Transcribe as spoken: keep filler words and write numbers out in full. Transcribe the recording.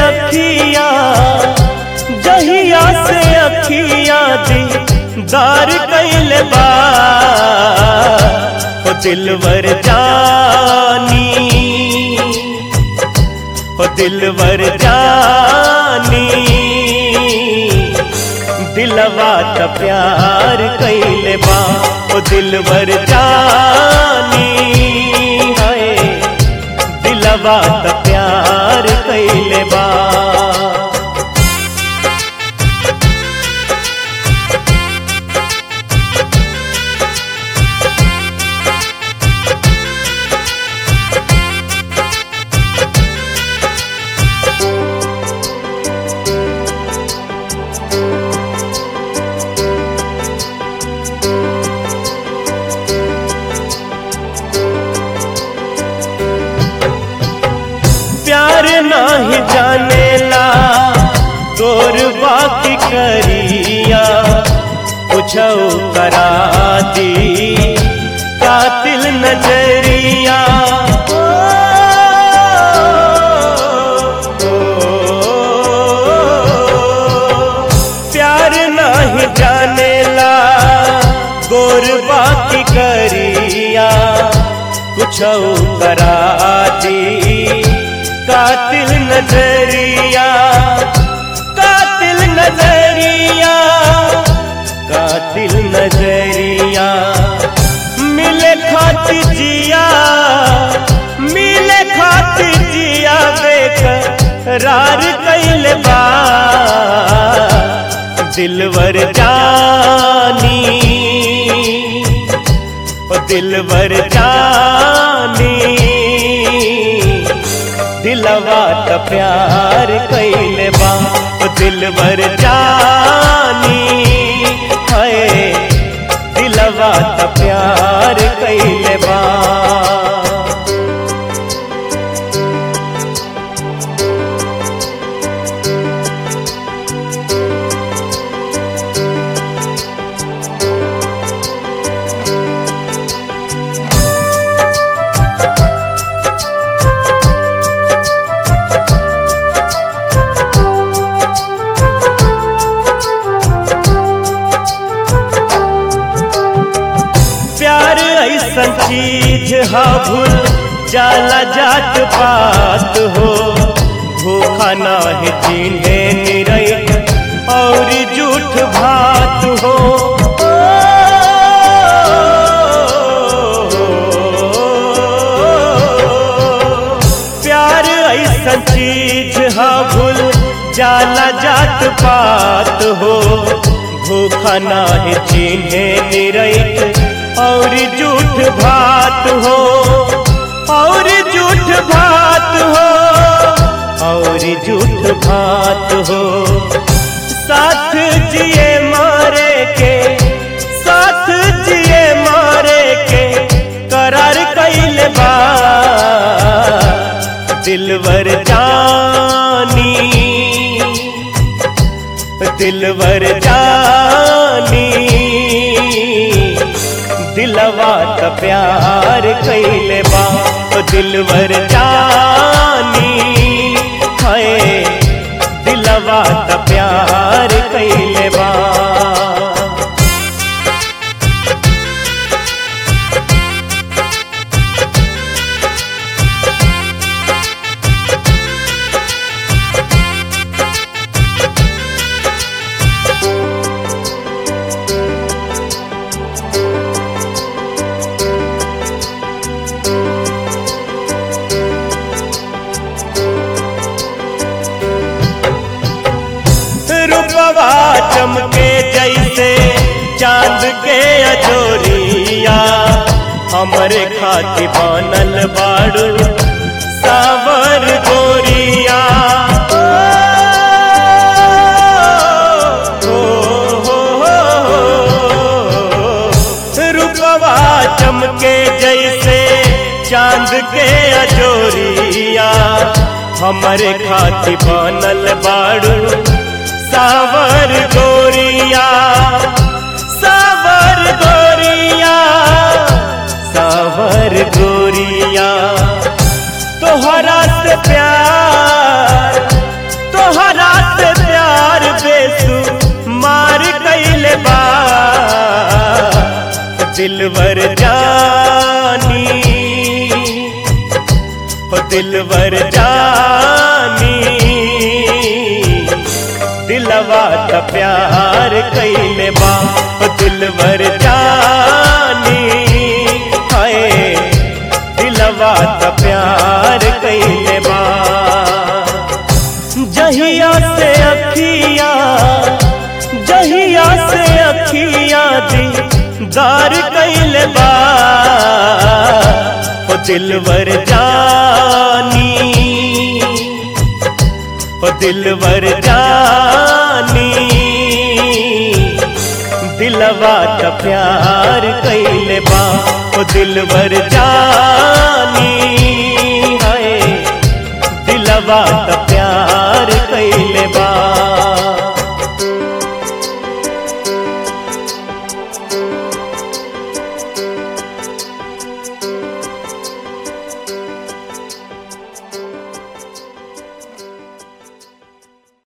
अखिया जहिया से अखिया दीदार कैले बा हो दिलवर जानी हो दिलवर जानी दिलवा त प्यार कैले बा हो दिलवर जानी हाय दिलवा त प्यार कैले बा। प्यार नाही जानेला तोर बाकी करिया पूछो करा दी कातिल नजरिया ओ, ओ, प्यार नाही जानेला तोर बाकी करिया पूछो करा दी कातिल नजरिया कातिल नजरिया कातिल नजरिया मिले खातिर जिया मिले खातिर जिया बेकरार कैले बा दिलवर जानी ओ दिलवर जानी दिलवा त प्यार कैले बा ओ दिलवर जानी हाय दिलवा त प्यार कैले बा। ऐसन चीज हा भूल जाला जात पात हो भूखा नाही चिन्हे निरैत और झूठ भात हो प्यार ऐसन चीज हा भूल जाला जात पात हो भूखा नाही चिन्हे निरैत और झूठ भात हो और झूठ भात हो और झूठ भात हो साथ जिए मारे के साथ जिए मारे के करार कैले बा दिलवर जानी दिलवर जानी दिलवा त प्यार कैले बा ओ दिलवर जानी हाय दिलवा त प्यार कैले बा। रूपवा चमके जैसे चांद के अजोरिया हमरे खातिर बनल बाड़ू सावर गोरिया ओ, हो, हो, हो, रूपवा चमके जैसे चांद के अजोरिया हमरे खातिर बनल बाड़ू सावर गोरिया सावर गोरिया सावर गोरिया तोहरा से प्यार दिलवर जानी, ओ दिलवर जानी, दिलवा त प्यार कइले बा, ओ दिलवर जानी, हाय दिलवा त प्यार कइले बा। जहिया से अखिया, जहिया से अखिया दीदार कइले बा, ओ दिलवर जानी, ओ दिलवर जानी, दिलवा त प्यार कइले बा, ओ दिलवर जानी, हाय दिलवा त